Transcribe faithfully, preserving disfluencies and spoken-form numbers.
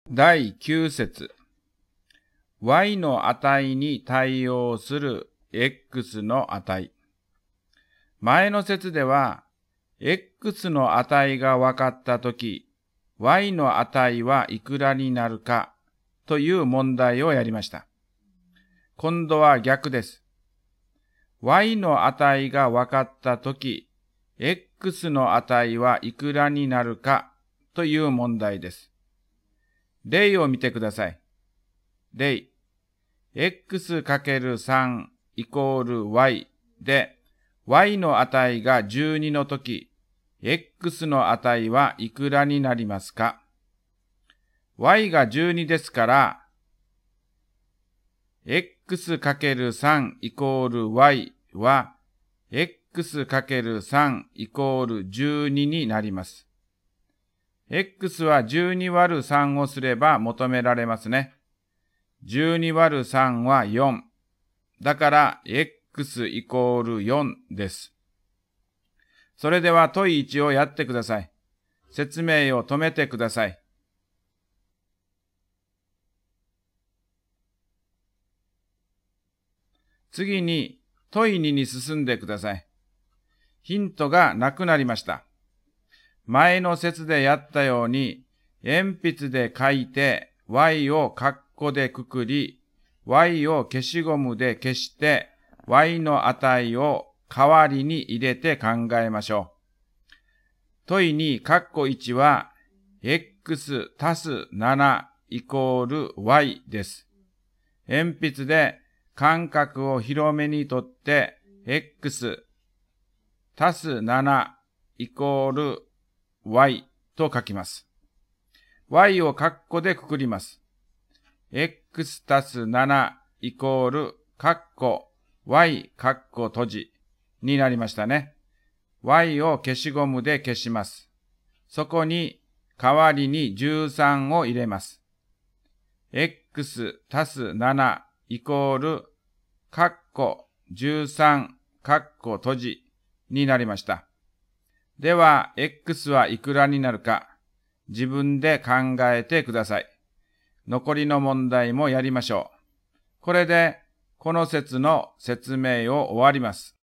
だいきゅう節 y の値に対応する x の値。前の節では x の値が分かったとき y の値はいくらになるかという問題をやりました。今度は逆です。y の値が分かったとき x の値はいくらになるかという問題です。例を見てください。例、エックスかけるさん イコール y で、y の値がじゅうにのとき、x の値はいくらになりますか？ y がじゅうにですから、エックスかけるさん イコール y は、エックスかけるさん イコールじゅうにになります。x はじゅうにわるさんをすれば求められますね。じゅうにわるさんはよん。だから x イコールよんです。それでは問いいちをやってください。説明を止めてください。次に問いにに進んでください。ヒントがなくなりました。前の節でやったように、鉛筆で書いて y を括弧でくくり、y を消しゴムで消して、y の値を代わりに入れて考えましょう。問いに括弧いちは、x 足すななイコール y です。鉛筆で間隔を広めにとって、x 足すななイコールy と書きます。y を括弧でくくります。x 足すななイコール括弧 y 括弧閉じになりましたね。y を消しゴムで消します。そこに代わりにじゅうさんを入れます。x 足すななイコール括弧じゅうさん括弧閉じになりました。では、x はいくらになるか、自分で考えてください。残りの問題もやりましょう。これで、この節の説明を終わります。